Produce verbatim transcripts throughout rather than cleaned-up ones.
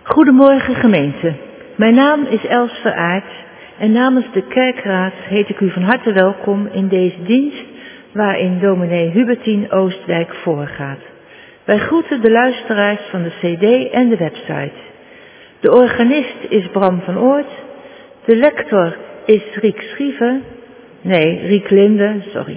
Goedemorgen gemeente, mijn naam is Els Veraert en namens de kerkraad heet ik u van harte welkom in deze dienst waarin dominee Hubertien Oostdijk voorgaat. Wij groeten de luisteraars van de cd en de website. De organist is Bram van Oort, de lector is Riek Schieven, nee Riek Linde, sorry.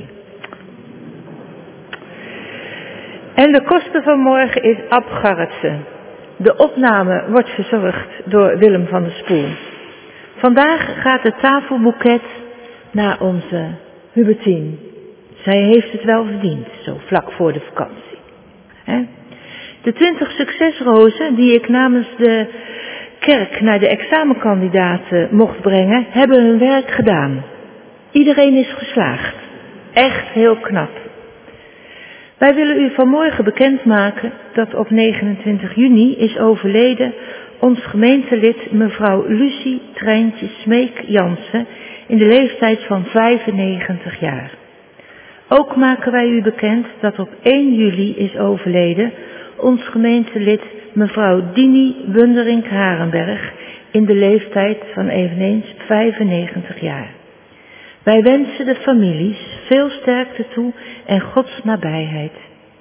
En de koster van morgen is Ab Garretsen. De opname wordt verzorgd door Willem van der Spoel. Vandaag gaat het tafelboeket naar onze Hubertien. Zij heeft het wel verdiend, zo vlak voor de vakantie. He? De twintig succesrozen die ik namens de kerk naar de examenkandidaten mocht brengen, hebben hun werk gedaan. Iedereen is geslaagd. Echt heel knap. Wij willen u vanmorgen bekendmaken dat op negenentwintig juni is overleden ons gemeentelid mevrouw Lucie Treintje Smeek-Jansen in de leeftijd van vijfennegentig jaar. Ook maken wij u bekend dat op één juli is overleden ons gemeentelid mevrouw Dini Wunderink-Harenberg in de leeftijd van eveneens vijfennegentig jaar. Wij wensen de families veel sterkte toe en Gods nabijheid.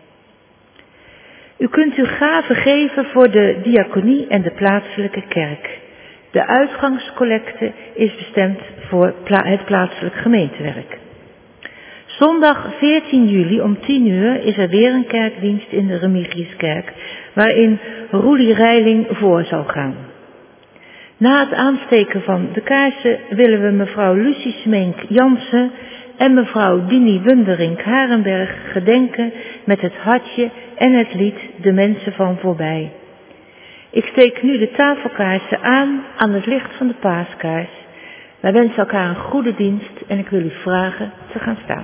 U kunt uw gaven geven voor de diaconie en de plaatselijke kerk. De uitgangscollecte is bestemd voor pla- het plaatselijk gemeentewerk. Zondag veertien juli om tien uur is er weer een kerkdienst in de Remigiuskerk, waarin Roelie Reiling voor zal gaan. Na het aansteken van de kaarsen willen we mevrouw Lucie Smeek-Jansen en mevrouw Dini Wunderink-Harenberg gedenken met het hartje en het lied De Mensen van Voorbij. Ik steek nu de tafelkaarsen aan aan het licht van de paaskaars. Wij wensen elkaar een goede dienst en ik wil u vragen te gaan staan.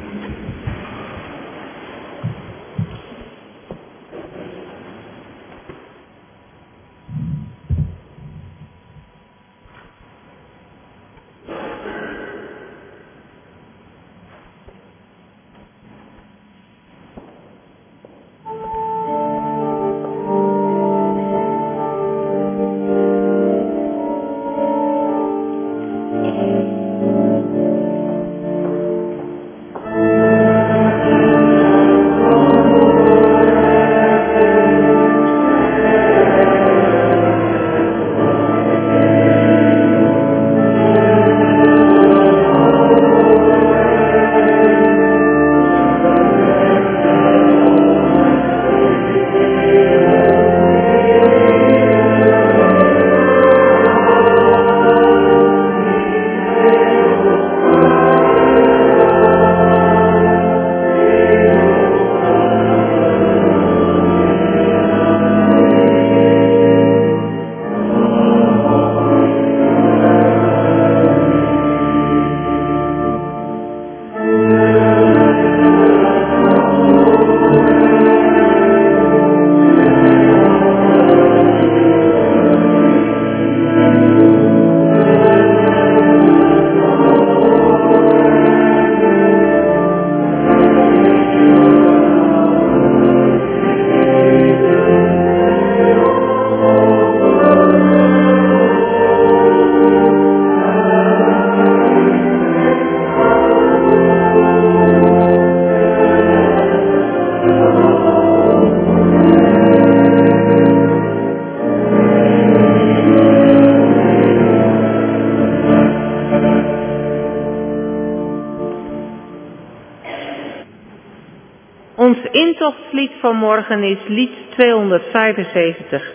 Ons intochtslied van morgen is lied tweehonderdvijfenzeventig.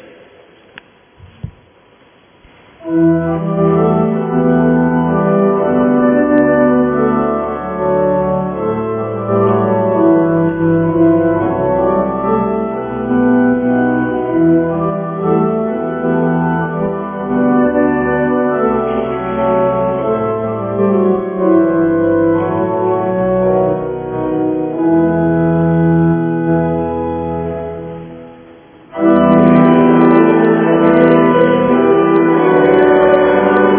Thank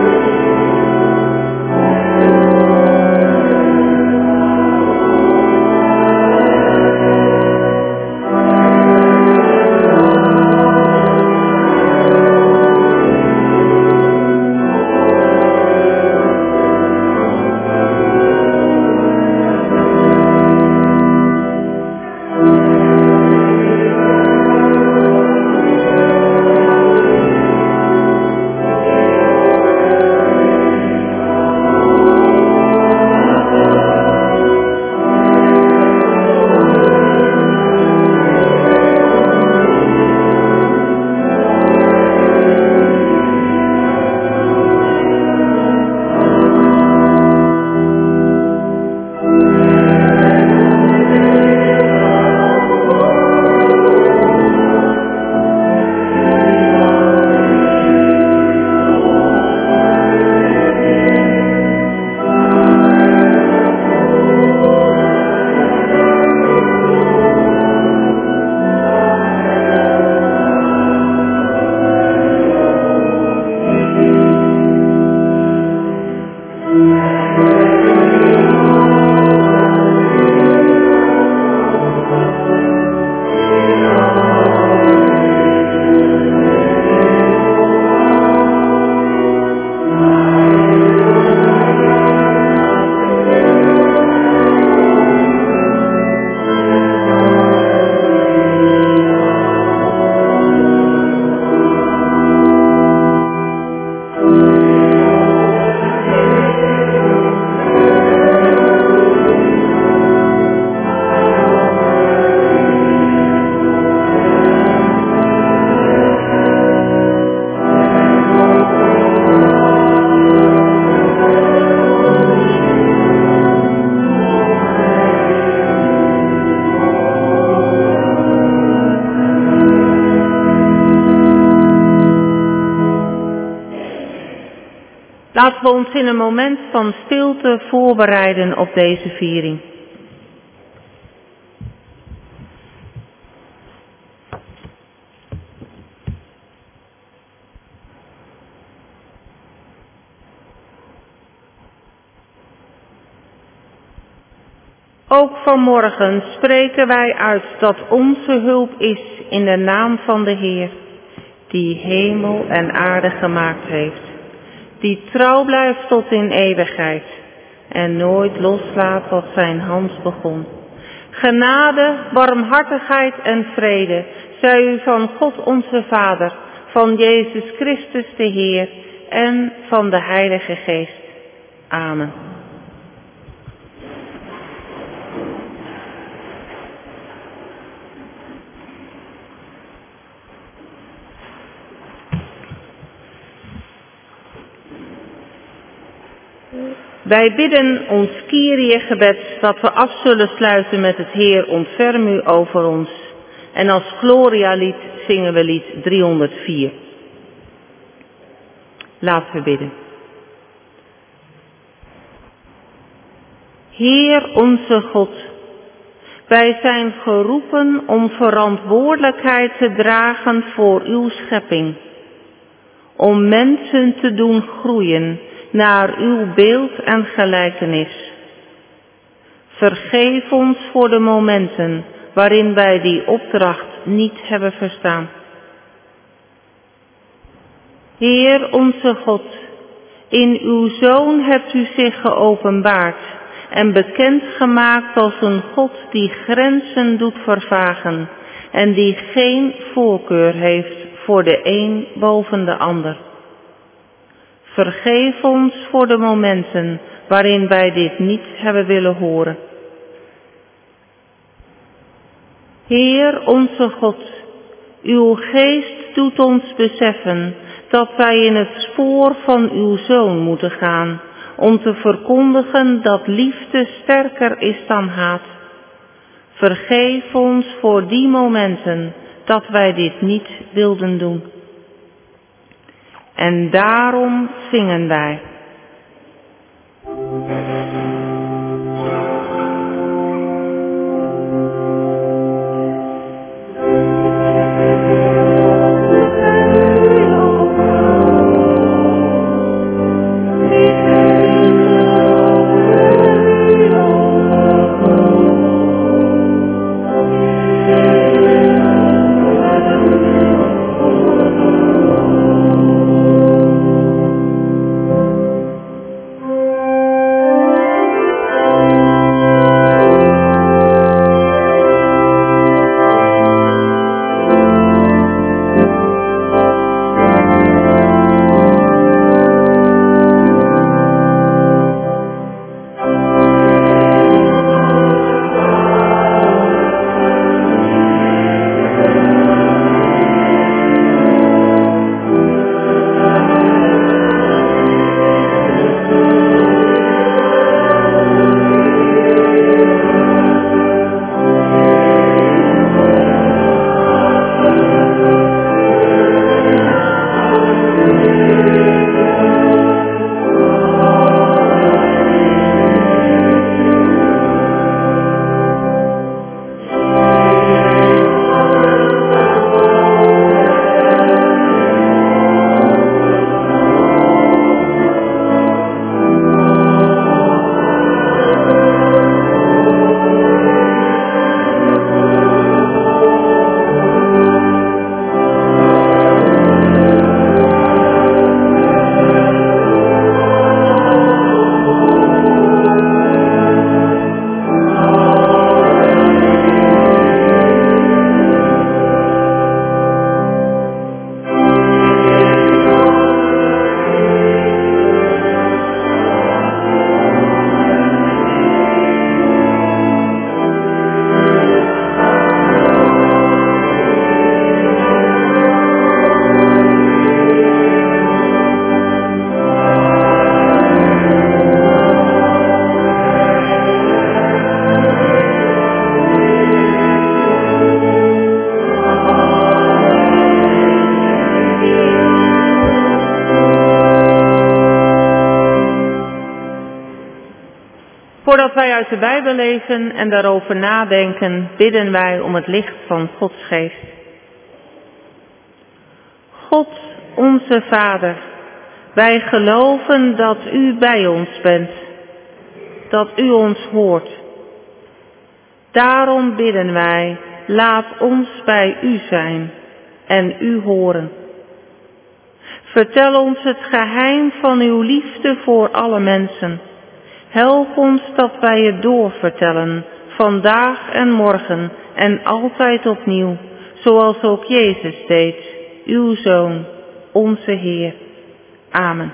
Laten we ons in een moment van stilte voorbereiden op deze viering. Ook vanmorgen spreken wij uit dat onze hulp is in de naam van de Heer, die hemel en aarde gemaakt heeft, die trouw blijft tot in eeuwigheid en nooit loslaat wat zijn hand begon. Genade, barmhartigheid en vrede zij u van God onze Vader, van Jezus Christus de Heer en van de Heilige Geest. Amen. Wij bidden ons Kyrie-gebed dat we af zullen sluiten met het Heer ontferm u over ons. En als Gloria-lied zingen we lied driehonderdvier. Laten we bidden. Heer onze God, wij zijn geroepen om verantwoordelijkheid te dragen voor uw schepping. Om mensen te doen groeien naar uw beeld en gelijkenis. Vergeef ons voor de momenten waarin wij die opdracht niet hebben verstaan. Heer onze God, in uw Zoon hebt u zich geopenbaard en bekendgemaakt als een God die grenzen doet vervagen en die geen voorkeur heeft voor de een boven de ander. Vergeef ons voor de momenten waarin wij dit niet hebben willen horen. Heer onze God, uw geest doet ons beseffen dat wij in het spoor van uw Zoon moeten gaan, om te verkondigen dat liefde sterker is dan haat. Vergeef ons voor die momenten dat wij dit niet wilden doen. En daarom zingen wij. Voordat wij uit de Bijbel lezen en daarover nadenken, bidden wij om het licht van Gods geest. God, onze Vader, wij geloven dat U bij ons bent, dat U ons hoort. Daarom bidden wij, laat ons bij U zijn en U horen. Vertel ons het geheim van Uw liefde voor alle mensen. Help ons dat wij het doorvertellen, vandaag en morgen en altijd opnieuw, zoals ook Jezus deed, uw Zoon, onze Heer. Amen.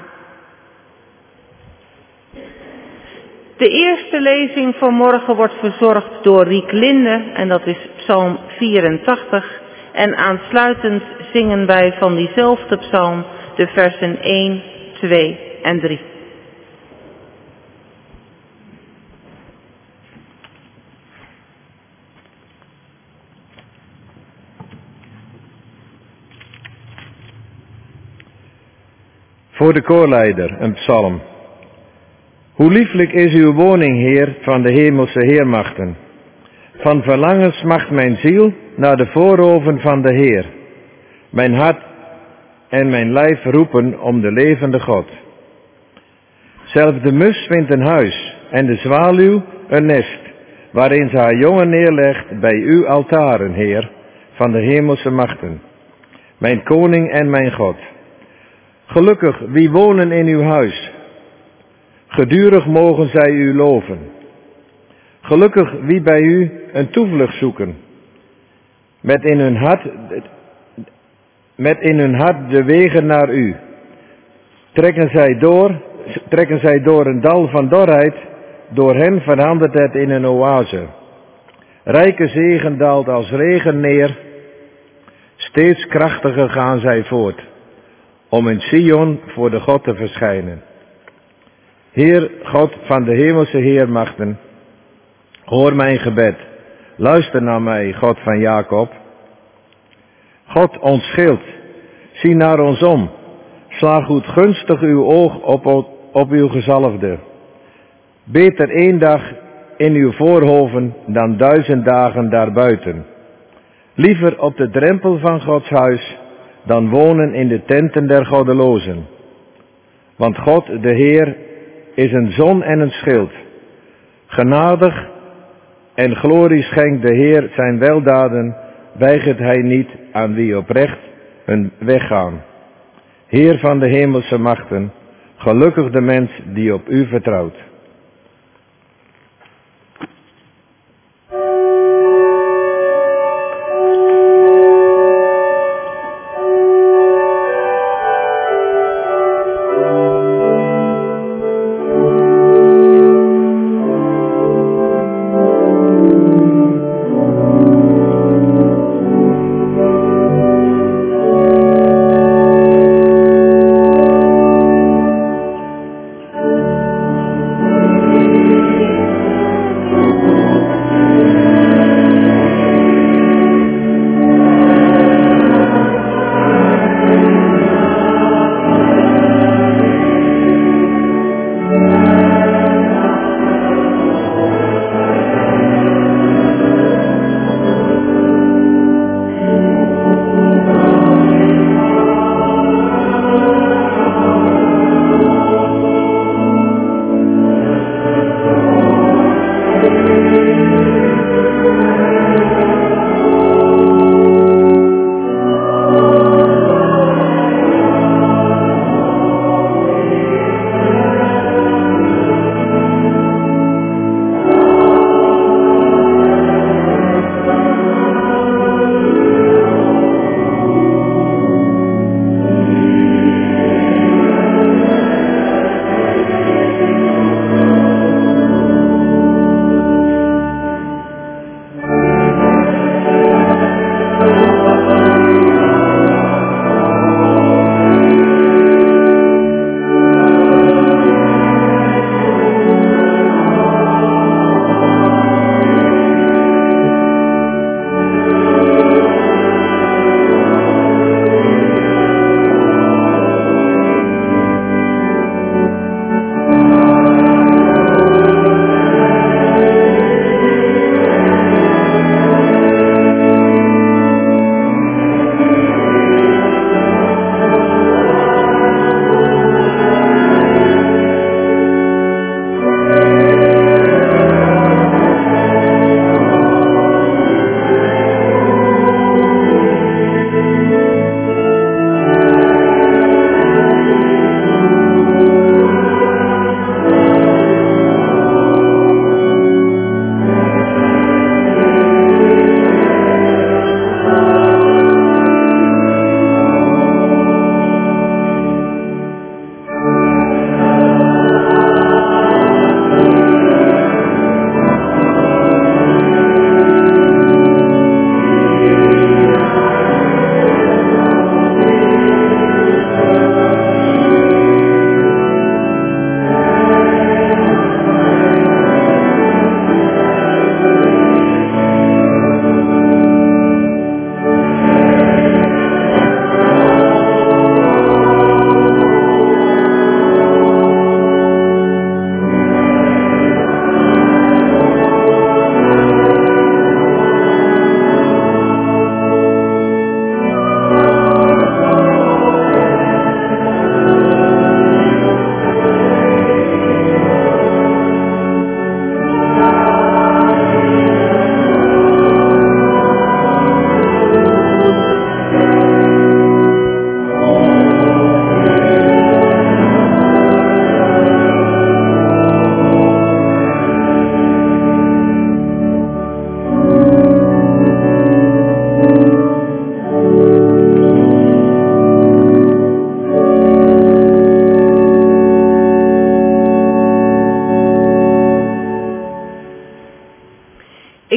De eerste lezing van morgen wordt verzorgd door Riek Linde en dat is Psalm vierentachtig. En aansluitend zingen wij van diezelfde psalm de versen één, twee en drie. Voor de koorleider, een psalm. Hoe lieflijk is uw woning, Heer, van de hemelse heermachten. Van verlangen smacht mijn ziel naar de voorhoven van de Heer. Mijn hart en mijn lijf roepen om de levende God. Zelfs de mus vindt een huis en de zwaluw een nest, waarin ze haar jongen neerlegt bij uw altaren, Heer, van de hemelse machten. Mijn koning en mijn God. Gelukkig wie wonen in uw huis. Gedurig mogen zij u loven. Gelukkig wie bij u een toevlucht zoeken. Met in hun hart, met in hun hart de wegen naar u. Trekken zij door, trekken zij door een dal van dorheid. Door hen verandert het in een oase. Rijke zegen daalt als regen neer. Steeds krachtiger gaan zij voort. Om in Sion voor de God te verschijnen. Heer God van de hemelse heermachten, hoor mijn gebed. Luister naar mij, God van Jacob. God ons schild, zie naar ons om. Sla goed gunstig uw oog op, op uw gezalfde. Beter één dag in uw voorhoven dan duizend dagen daarbuiten. Liever op de drempel van Gods huis dan wonen in de tenten der goddelozen. Want God, de Heer, is een zon en een schild. Genadig en glorie schenkt de Heer zijn weldaden, weigert hij niet aan wie oprecht hun weg gaan. Heer van de hemelse machten, gelukkig de mens die op u vertrouwt.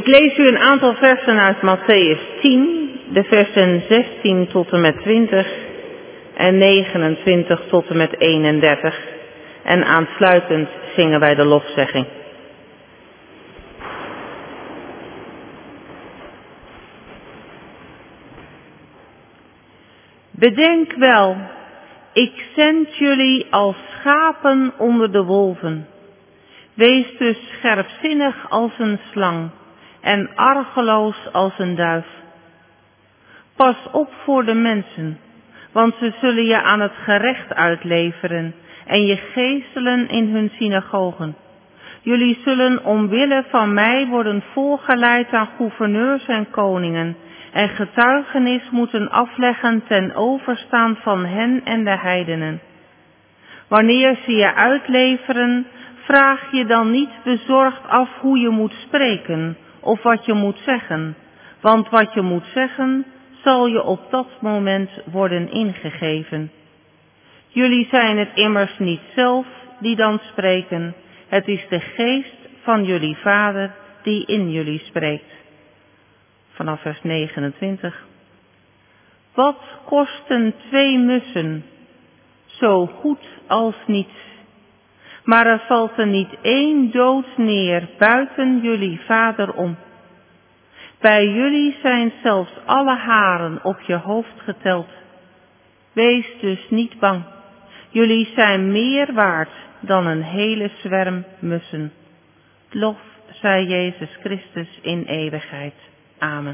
lees u een aantal versen uit Mattheüs tien, de versen zestien tot en met twintig en negenentwintig tot en met eenendertig. En aansluitend zingen wij de lofzegging. Bedenk wel, ik zend jullie als schapen onder de wolven. Wees dus scherpzinnig als een slang en argeloos als een duif. Pas op voor de mensen, want ze zullen je aan het gerecht uitleveren en je geeselen in hun synagogen. Jullie zullen omwille van mij worden voorgeleid aan gouverneurs en koningen en getuigenis moeten afleggen ten overstaan van hen en de heidenen. Wanneer ze je uitleveren, vraag je dan niet bezorgd af hoe je moet spreken of wat je moet zeggen, want wat je moet zeggen zal je op dat moment worden ingegeven. Jullie zijn het immers niet zelf die dan spreken, het is de geest van jullie Vader die in jullie spreekt. Vanaf vers negenentwintig. Wat kosten twee mussen, zo goed als niets, maar er valt er niet één dood neer buiten jullie Vader om. Bij jullie zijn zelfs alle haren op je hoofd geteld. Wees dus niet bang. Jullie zijn meer waard dan een hele zwerm mussen. Lof zij Jezus Christus in eeuwigheid. Amen.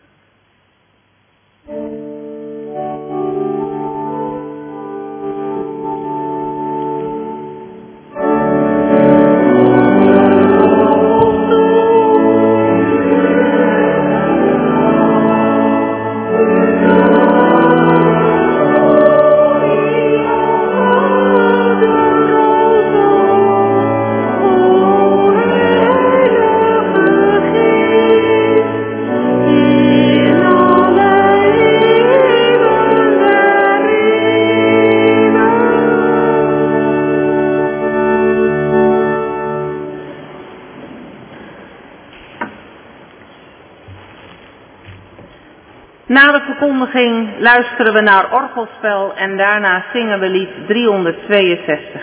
Na de verkondiging luisteren we naar orgelspel en daarna zingen we lied driehonderdtweeënzestig.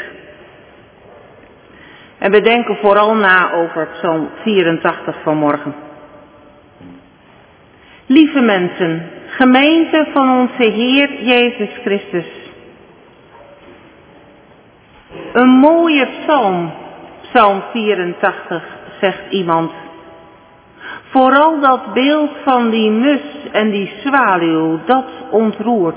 En we denken vooral na over Psalm vierentachtig vanmorgen. Lieve mensen, gemeente van onze Heer Jezus Christus. Een mooie psalm, Psalm vierentachtig, zegt iemand. Vooral dat beeld van die mus en die zwaluw, dat ontroert.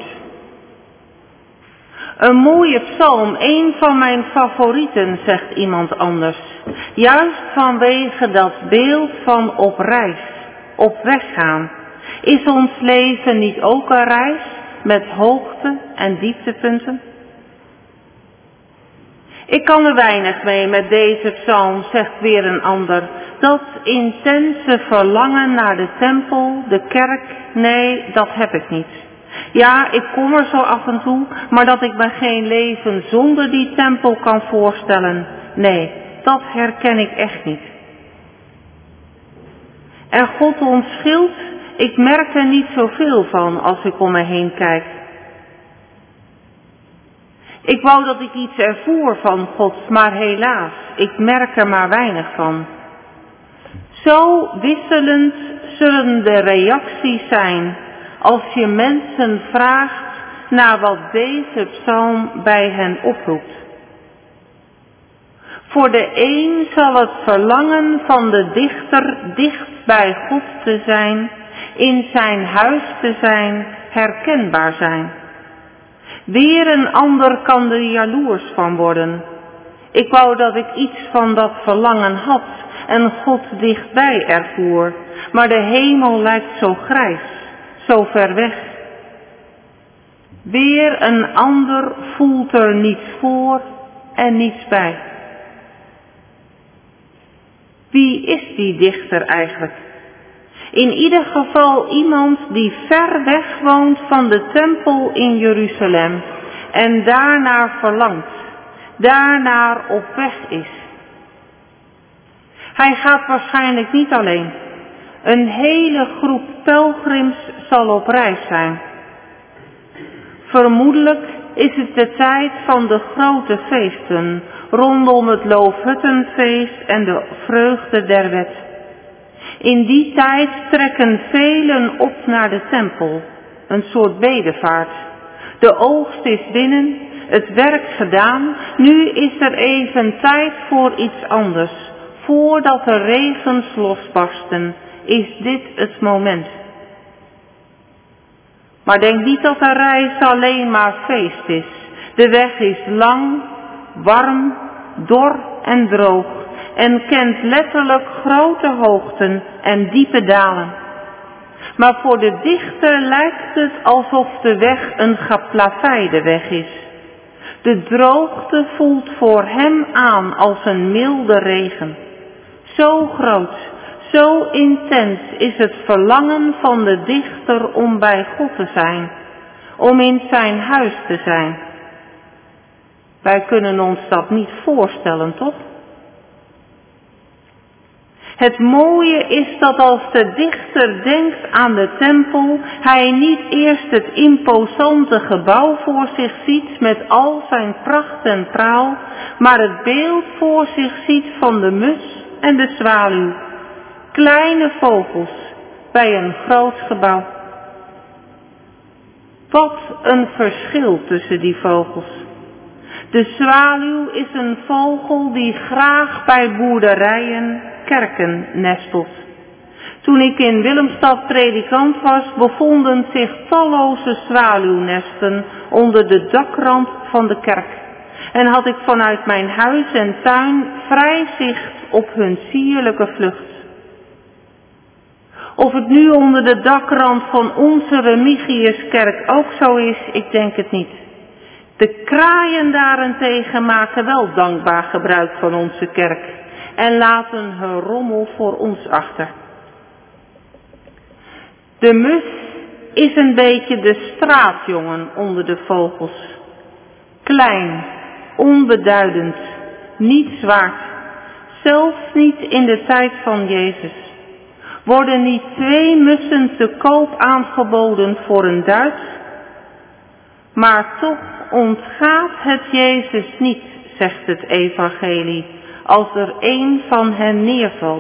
Een mooie psalm, een van mijn favorieten, zegt iemand anders. Juist vanwege dat beeld van op reis, op weg gaan. Is ons leven niet ook een reis met hoogte- en dieptepunten? Ik kan er weinig mee met deze psalm, zegt weer een ander. Dat intense verlangen naar de tempel, de kerk, nee, dat heb ik niet. Ja, ik kom er zo af en toe, maar dat ik me geen leven zonder die tempel kan voorstellen, nee, dat herken ik echt niet. En God ontschilt, ik merk er niet zoveel van als ik om me heen kijk. Ik wou dat ik iets ervoer van God, maar helaas, ik merk er maar weinig van. Zo wisselend zullen de reacties zijn als je mensen vraagt naar wat deze psalm bij hen oproept. Voor de een zal het verlangen van de dichter dicht bij God te zijn, in zijn huis te zijn, herkenbaar zijn. Weer een ander kan er jaloers van worden. Ik wou dat ik iets van dat verlangen had en God dichtbij ervoer, maar de hemel lijkt zo grijs, zo ver weg. Weer een ander voelt er niets voor en niets bij. Wie is die dichter eigenlijk? In ieder geval iemand die ver weg woont van de tempel in Jeruzalem en daarnaar verlangt, daarnaar op weg is. Hij gaat waarschijnlijk niet alleen. Een hele groep pelgrims zal op reis zijn. Vermoedelijk is het de tijd van de grote feesten rondom het Loofhuttenfeest en de vreugde der wet. In die tijd trekken velen op naar de tempel, een soort bedevaart. De oogst is binnen, het werk gedaan, nu is er even tijd voor iets anders. Voordat de regens losbarsten, is dit het moment. Maar denk niet dat de reis alleen maar feest is. De weg is lang, warm, dor en droog en kent letterlijk grote hoogten en diepe dalen. Maar voor de dichter lijkt het alsof de weg een geplaveide weg is. De droogte voelt voor hem aan als een milde regen. Zo groot, zo intens is het verlangen van de dichter om bij God te zijn, om in zijn huis te zijn. Wij kunnen ons dat niet voorstellen, toch? Het mooie is dat als de dichter denkt aan de tempel, hij niet eerst het imposante gebouw voor zich ziet met al zijn pracht en praal, maar het beeld voor zich ziet van de mus en de zwaluw, kleine vogels bij een groot gebouw. Wat een verschil tussen die vogels. De zwaluw is een vogel die graag bij boerderijen, kerken nestelt. Toen ik in Willemstad predikant was, bevonden zich talloze zwaluwnesten onder de dakrand van de kerk. En had ik vanuit mijn huis en tuin vrij zicht op hun sierlijke vlucht. Of het nu onder de dakrand van onze Remigiuskerk ook zo is, ik denk het niet. De kraaien daarentegen maken wel dankbaar gebruik van onze kerk en laten hun rommel voor ons achter. De mus is een beetje de straatjongen onder de vogels. Klein, onbeduidend, niet zwaard, zelfs niet in de tijd van Jezus. Worden niet twee mussen te koop aangeboden voor een duit? Maar toch ontgaat het Jezus niet, zegt het evangelie, als er één van hen neervalt.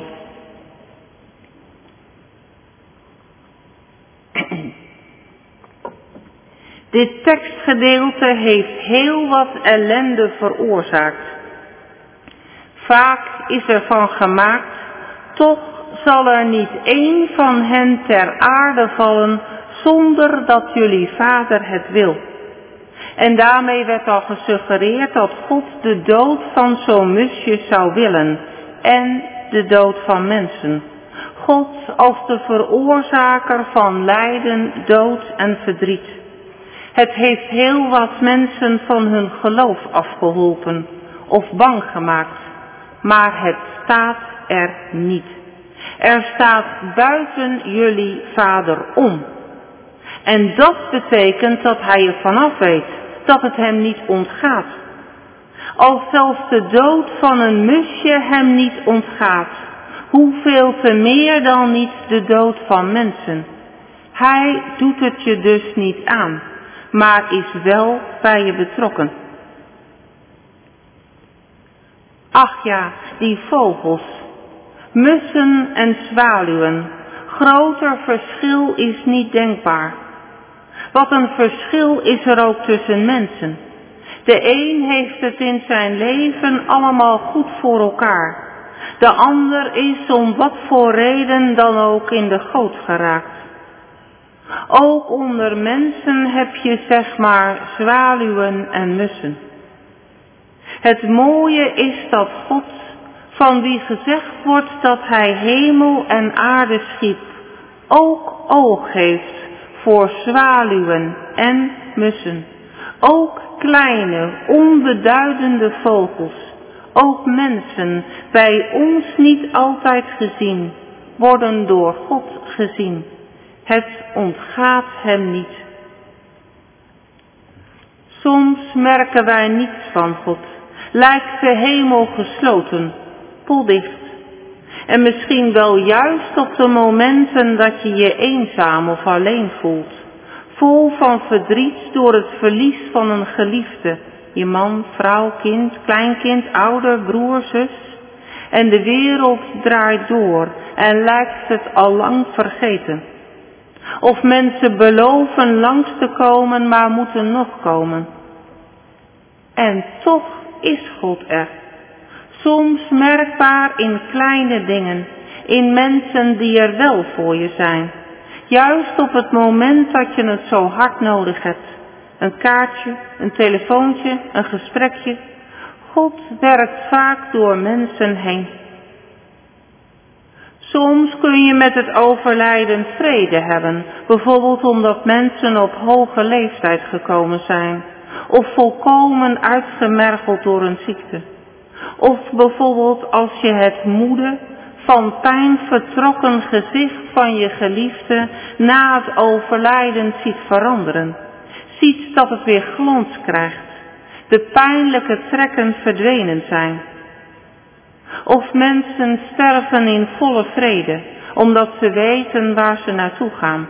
Dit tekstgedeelte heeft heel wat ellende veroorzaakt. Vaak is er van gemaakt, toch zal er niet één van hen ter aarde vallen zonder dat jullie vader het wil. En daarmee werd al gesuggereerd dat God de dood van zo'n musje zou willen en de dood van mensen. God als de veroorzaker van lijden, dood en verdriet. Het heeft heel wat mensen van hun geloof afgeholpen of bang gemaakt, maar het staat er niet. Er staat buiten jullie vader om. En dat betekent dat hij er vanaf weet, dat het hem niet ontgaat. Als zelfs de dood van een musje hem niet ontgaat, hoeveel te meer dan niet de dood van mensen. Hij doet het je dus niet aan, maar is wel bij je betrokken. Ach ja, die vogels, mussen en zwaluwen, groter verschil is niet denkbaar. Wat een verschil is er ook tussen mensen. De een heeft het in zijn leven allemaal goed voor elkaar. De ander is om wat voor reden dan ook in de goot geraakt. Ook onder mensen heb je zeg maar zwaluwen en mussen. Het mooie is dat God, van wie gezegd wordt dat hij hemel en aarde schiep, ook oog heeft voor zwaluwen en mussen. Ook kleine, onbeduidende vogels, ook mensen, bij ons niet altijd gezien, worden door God gezien. Het ontgaat hem niet. Soms merken wij niets van God. Lijkt de hemel gesloten, poldicht. En misschien wel juist op de momenten dat je je eenzaam of alleen voelt. Vol van verdriet door het verlies van een geliefde. Je man, vrouw, kind, kleinkind, ouder, broer, zus. En de wereld draait door en lijkt het al lang vergeten. Of mensen beloven langs te komen, maar moeten nog komen. En toch is God er. Soms merkbaar in kleine dingen, in mensen die er wel voor je zijn. Juist op het moment dat je het zo hard nodig hebt. Een kaartje, een telefoontje, een gesprekje. God werkt vaak door mensen heen. Soms kun je met het overlijden vrede hebben, bijvoorbeeld omdat mensen op hoge leeftijd gekomen zijn, of volkomen uitgemergeld door een ziekte. Of bijvoorbeeld als je het moede, van pijn vertrokken gezicht van je geliefde na het overlijden ziet veranderen. Ziet dat het weer glans krijgt, de pijnlijke trekken verdwenen zijn. Of mensen sterven in volle vrede, omdat ze weten waar ze naartoe gaan.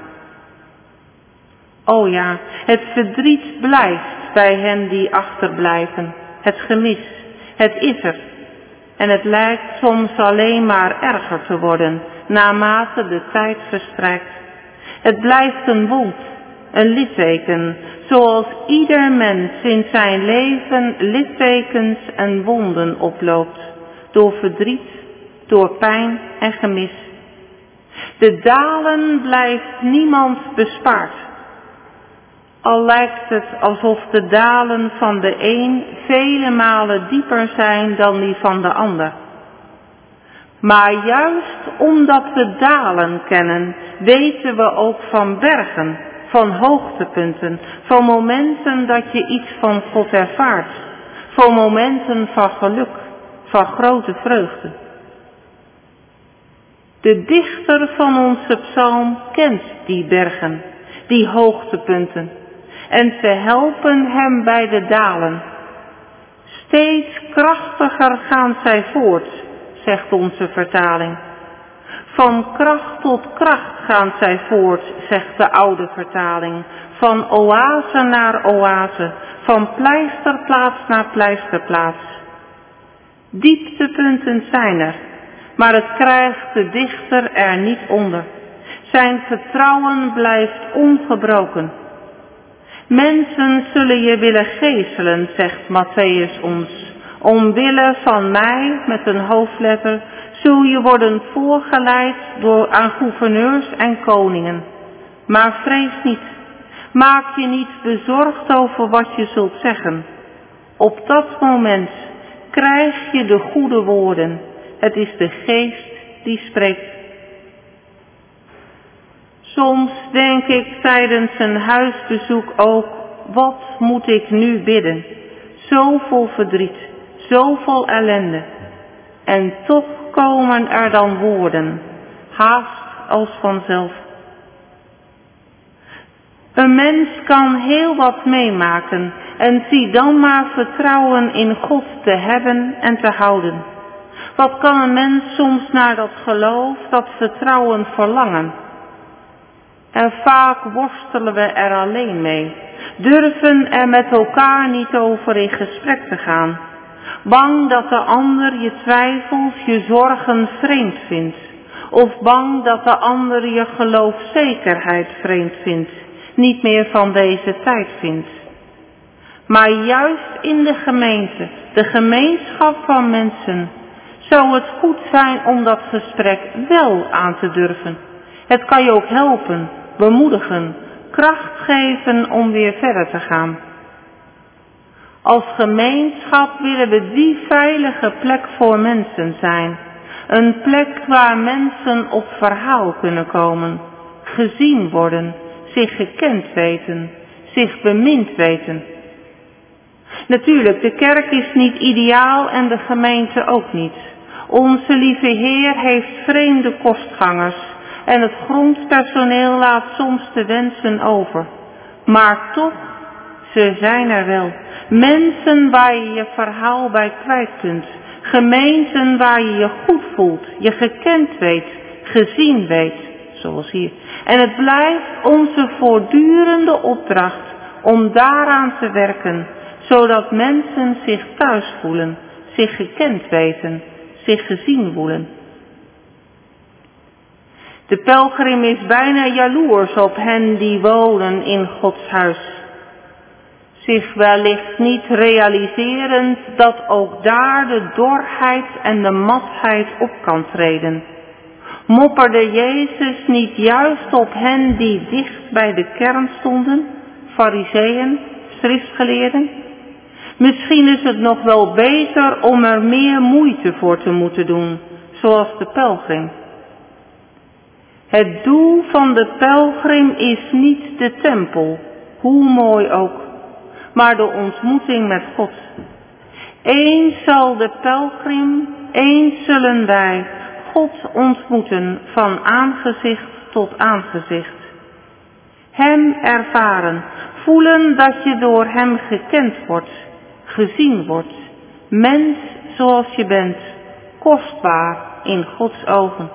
O ja, het verdriet blijft bij hen die achterblijven, het gemis, het is er. En het lijkt soms alleen maar erger te worden, naarmate de tijd verstrijkt. Het blijft een wond, een litteken, zoals ieder mens in zijn leven littekens en wonden oploopt. Door verdriet, door pijn en gemis. De dalen blijft niemand bespaard. Al lijkt het alsof de dalen van de een vele malen dieper zijn dan die van de ander. Maar juist omdat we dalen kennen, weten we ook van bergen, van hoogtepunten, van momenten dat je iets van God ervaart, van momenten van geluk, van grote vreugde. De dichter van onze psalm kent die bergen, die hoogtepunten, en ze helpen hem bij de dalen. Steeds krachtiger gaan zij voort, zegt onze vertaling. Van kracht tot kracht gaan zij voort, zegt de oude vertaling. Van oase naar oase, van pleisterplaats naar pleisterplaats. Dieptepunten zijn er, maar het krijgt de dichter er niet onder. Zijn vertrouwen blijft ongebroken. Mensen zullen je willen geeselen, zegt Matthäus ons. Omwille van mij, met een hoofdletter, zul je worden voorgeleid door aan gouverneurs en koningen. Maar vrees niet, maak je niet bezorgd over wat je zult zeggen. Op dat moment krijg je de goede woorden. Het is de geest die spreekt. Soms denk ik tijdens een huisbezoek ook, wat moet ik nu bidden? Zoveel verdriet, zoveel ellende. En toch komen er dan woorden, haast als vanzelf. Een mens kan heel wat meemaken en zie dan maar vertrouwen in God te hebben en te houden. Wat kan een mens soms naar dat geloof, dat vertrouwen verlangen? En vaak worstelen we er alleen mee, durven er met elkaar niet over in gesprek te gaan. Bang dat de ander je twijfels, je zorgen vreemd vindt. Of bang dat de ander je geloofzekerheid vreemd vindt, niet meer van deze tijd vindt. Maar juist in de gemeente, de gemeenschap van mensen, zou het goed zijn om dat gesprek wel aan te durven. Het kan je ook helpen, bemoedigen, kracht geven om weer verder te gaan. Als gemeenschap willen we die veilige plek voor mensen zijn. Een plek waar mensen op verhaal kunnen komen, gezien worden, zich gekend weten, zich bemind weten. Natuurlijk, de kerk is niet ideaal en de gemeente ook niet. Onze lieve Heer heeft vreemde kostgangers en het grondpersoneel laat soms te wensen over. Maar toch, ze zijn er wel. Mensen waar je je verhaal bij kwijt kunt. Gemeenten waar je je goed voelt, je gekend weet, gezien weet, zoals hier. En het blijft onze voortdurende opdracht om daaraan te werken, zodat mensen zich thuis voelen, zich gekend weten, zich gezien voelen. De pelgrim is bijna jaloers op hen die wonen in Gods huis. Zich wellicht niet realiserend dat ook daar de dorheid en de matheid op kan treden. Mopperde Jezus niet juist op hen die dicht bij de kern stonden, fariseeën, schriftgeleerden? Misschien is het nog wel beter om er meer moeite voor te moeten doen, zoals de pelgrim. Het doel van de pelgrim is niet de tempel, hoe mooi ook, maar de ontmoeting met God. Eens zal de pelgrim, eens zullen wij God ontmoeten van aangezicht tot aangezicht. Hem ervaren, voelen dat je door hem gekend wordt, gezien wordt, mens zoals je bent, kostbaar in Gods ogen.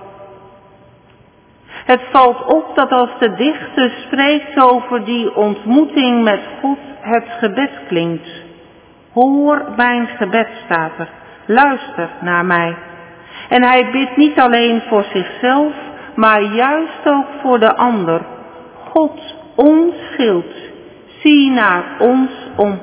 Het valt op dat als de dichter spreekt over die ontmoeting met God, het gebed klinkt. Hoor mijn gebed, staat er. Luister naar mij. En hij bidt niet alleen voor zichzelf, maar juist ook voor de ander. God, ons schild, zie naar ons om.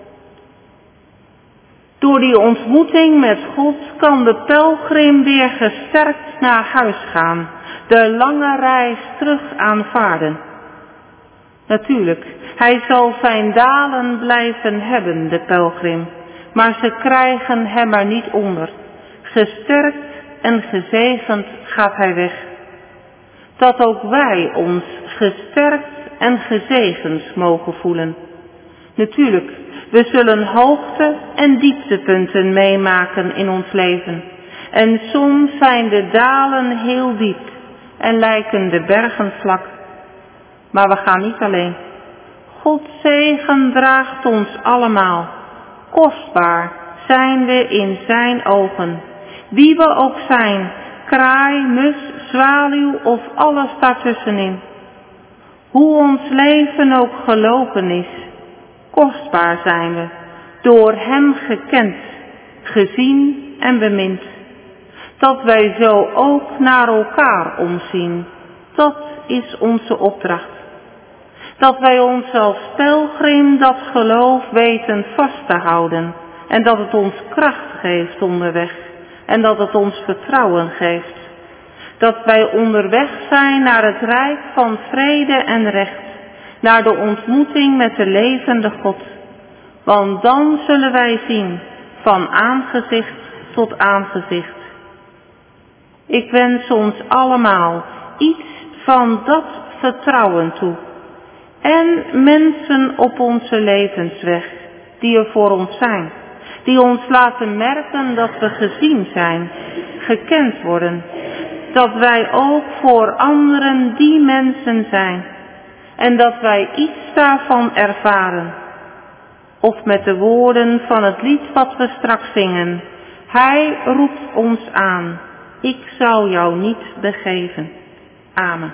Door die ontmoeting met God kan de pelgrim weer gesterkt naar huis gaan, de lange reis terug aanvaarden. Natuurlijk, hij zal zijn dalen blijven hebben, de pelgrim, maar ze krijgen hem er niet onder. Gesterkt en gezegend gaat hij weg. Dat ook wij ons gesterkt en gezegend mogen voelen. Natuurlijk, we zullen hoogte- en dieptepunten meemaken in ons leven. En soms zijn de dalen heel diep en lijken de bergen vlak. Maar we gaan niet alleen. Gods zegen draagt ons allemaal. Kostbaar zijn we in zijn ogen. Wie we ook zijn, kraai, mus, zwaluw of alles daartussenin. Hoe ons leven ook gelopen is, kostbaar zijn we, door hem gekend, gezien en bemind. Dat wij zo ook naar elkaar omzien, dat is onze opdracht. Dat wij ons als pelgrim dat geloof weten vast te houden en dat het ons kracht geeft onderweg en dat het ons vertrouwen geeft. Dat wij onderweg zijn naar het rijk van vrede en recht, naar de ontmoeting met de levende God. Want dan zullen wij zien van aangezicht tot aangezicht. Ik wens ons allemaal iets van dat vertrouwen toe. En mensen op onze levensweg die er voor ons zijn. Die ons laten merken dat we gezien zijn, gekend worden. Dat wij ook voor anderen die mensen zijn. En dat wij iets daarvan ervaren. Of met de woorden van het lied wat we straks zingen. Hij roept ons aan. Ik zou jou niet begeven. Amen.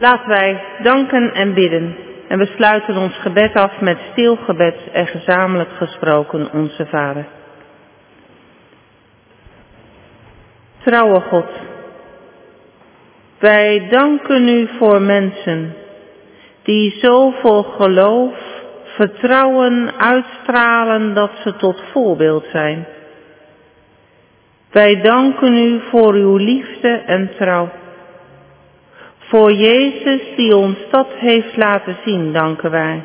Laten wij danken en bidden. En we sluiten ons gebed af met stil gebed en gezamenlijk gesproken onze Vader. Trouwe God, wij danken u voor mensen die zoveel geloof, vertrouwen uitstralen dat ze tot voorbeeld zijn. Wij danken u voor uw liefde en trouw. Voor Jezus die ons dat heeft laten zien, danken wij.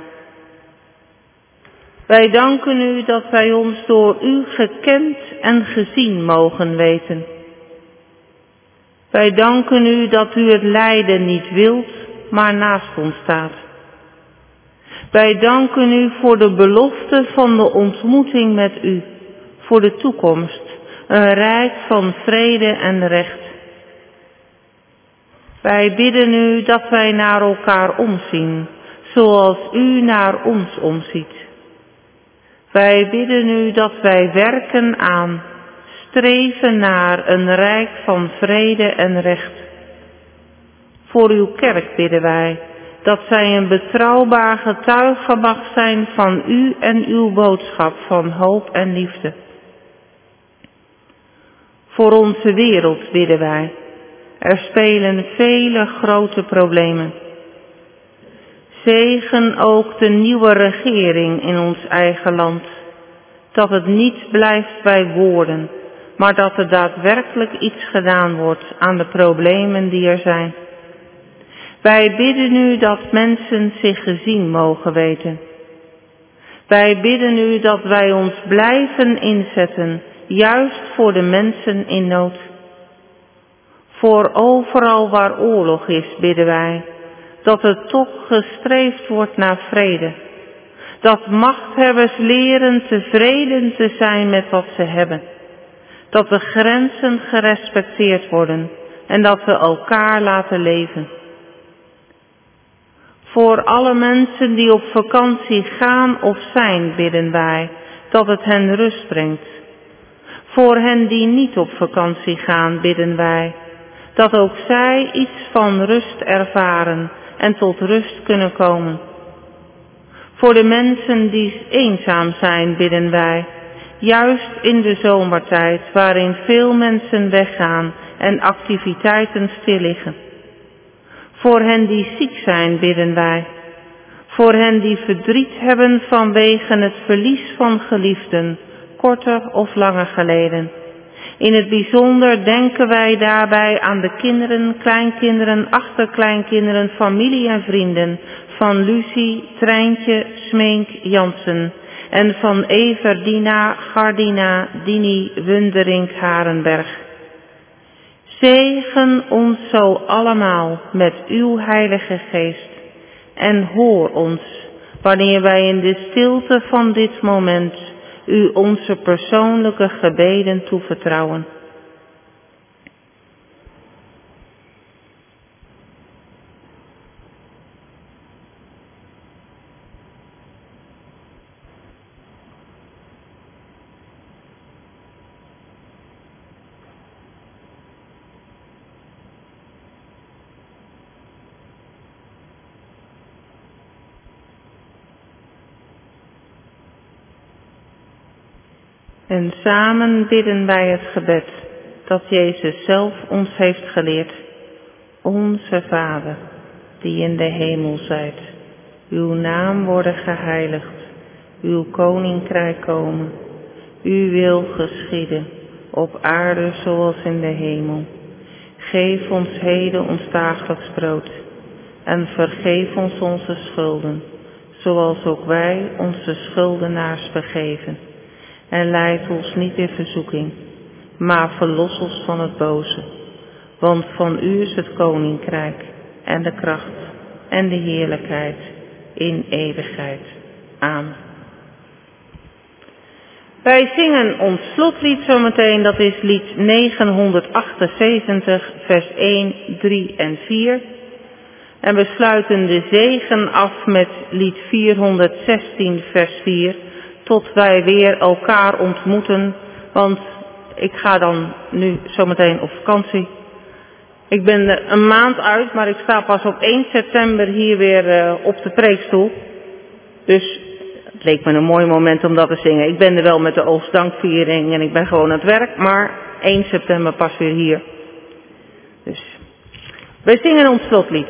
Wij danken u dat wij ons door u gekend en gezien mogen weten. Wij danken u dat u het lijden niet wilt, maar naast ons staat. Wij danken u voor de belofte van de ontmoeting met u, voor de toekomst, een rijk van vrede en recht. Wij bidden u dat wij naar elkaar omzien, zoals u naar ons omziet. Wij bidden u dat wij werken aan, streven naar een rijk van vrede en recht. Voor uw kerk bidden wij dat zij een betrouwbaar getuige mag zijn van u en uw boodschap van hoop en liefde. Voor onze wereld bidden wij. Er spelen vele grote problemen. Zegen ook de nieuwe regering in ons eigen land. Dat het niet blijft bij woorden, maar dat er daadwerkelijk iets gedaan wordt aan de problemen die er zijn. Wij bidden u dat mensen zich gezien mogen weten. Wij bidden u dat wij ons blijven inzetten, juist voor de mensen in nood. Voor overal waar oorlog is, bidden wij, dat er toch gestreefd wordt naar vrede. Dat machthebbers leren tevreden te zijn met wat ze hebben. Dat de grenzen gerespecteerd worden en dat we elkaar laten leven. Voor alle mensen die op vakantie gaan of zijn, bidden wij, dat het hen rust brengt. Voor hen die niet op vakantie gaan, bidden wij, dat ook zij iets van rust ervaren en tot rust kunnen komen. Voor de mensen die eenzaam zijn, bidden wij, juist in de zomertijd waarin veel mensen weggaan en activiteiten stil liggen. Voor hen die ziek zijn, bidden wij. Voor hen die verdriet hebben vanwege het verlies van geliefden, korter of langer geleden. In het bijzonder denken wij daarbij aan de kinderen, kleinkinderen, achterkleinkinderen, familie en vrienden van Lucie, Treintje, Smeenk, Jansen en van Everdina, Gardina, Dini, Wunderink, Harenberg. Zegen ons zo allemaal met uw Heilige Geest en hoor ons wanneer wij in de stilte van dit moment u onze persoonlijke gebeden toevertrouwen. En samen bidden wij het gebed dat Jezus zelf ons heeft geleerd. Onze Vader, die in de hemel zijt, uw naam worden geheiligd, uw koninkrijk komen, uw wil geschieden, op aarde zoals in de hemel. Geef ons heden ons dagelijks brood en vergeef ons onze schulden, zoals ook wij onze schuldenaars vergeven. En leid ons niet in verzoeking, maar verlos ons van het boze. Want van u is het koninkrijk en de kracht en de heerlijkheid in eeuwigheid. Amen. Wij zingen ons slotlied zometeen, dat is lied negenhonderdachtenzeventig, vers één, drie en vier. En we sluiten de zegen af met lied vierhonderdzestien, vers vier. Tot wij weer elkaar ontmoeten, want ik ga dan nu zometeen op vakantie. Ik ben er een maand uit, maar ik sta pas op één september hier weer uh, op de preekstoel. Dus het leek me een mooi moment om dat te zingen. Ik ben er wel met de oogstdankviering en ik ben gewoon aan het werk, maar één september pas weer hier. Dus wij zingen ons slotlied.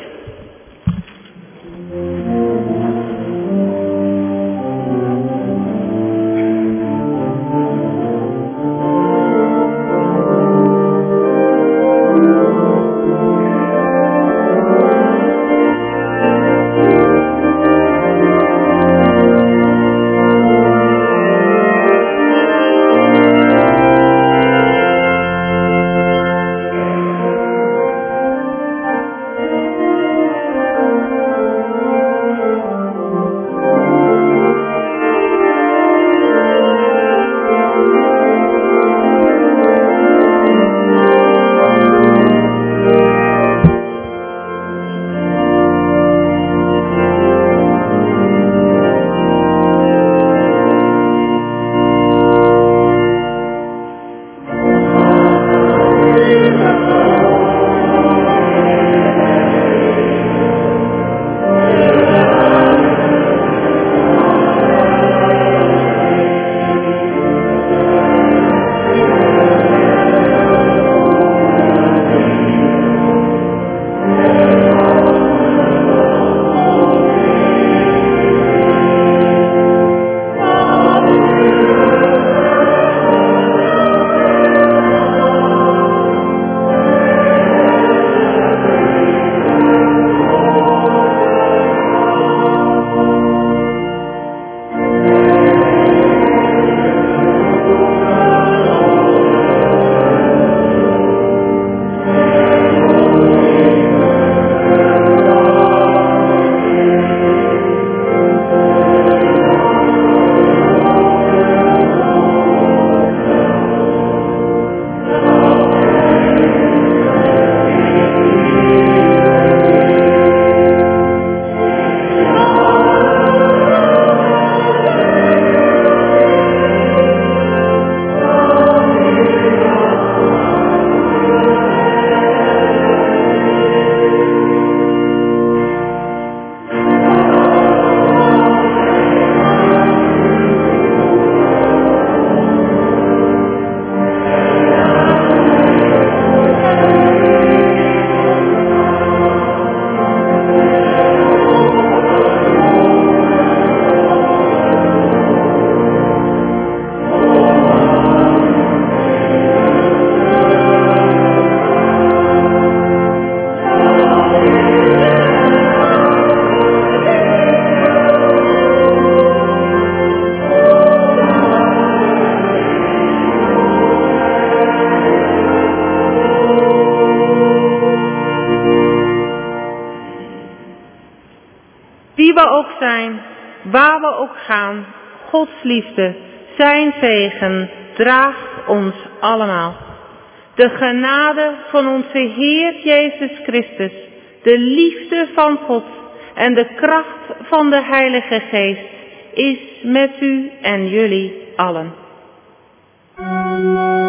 Wie we ook zijn, waar we ook gaan, Gods liefde, zijn zegen draagt ons allemaal. De genade van onze Heer Jezus Christus, de liefde van God en de kracht van de Heilige Geest is met u en jullie allen.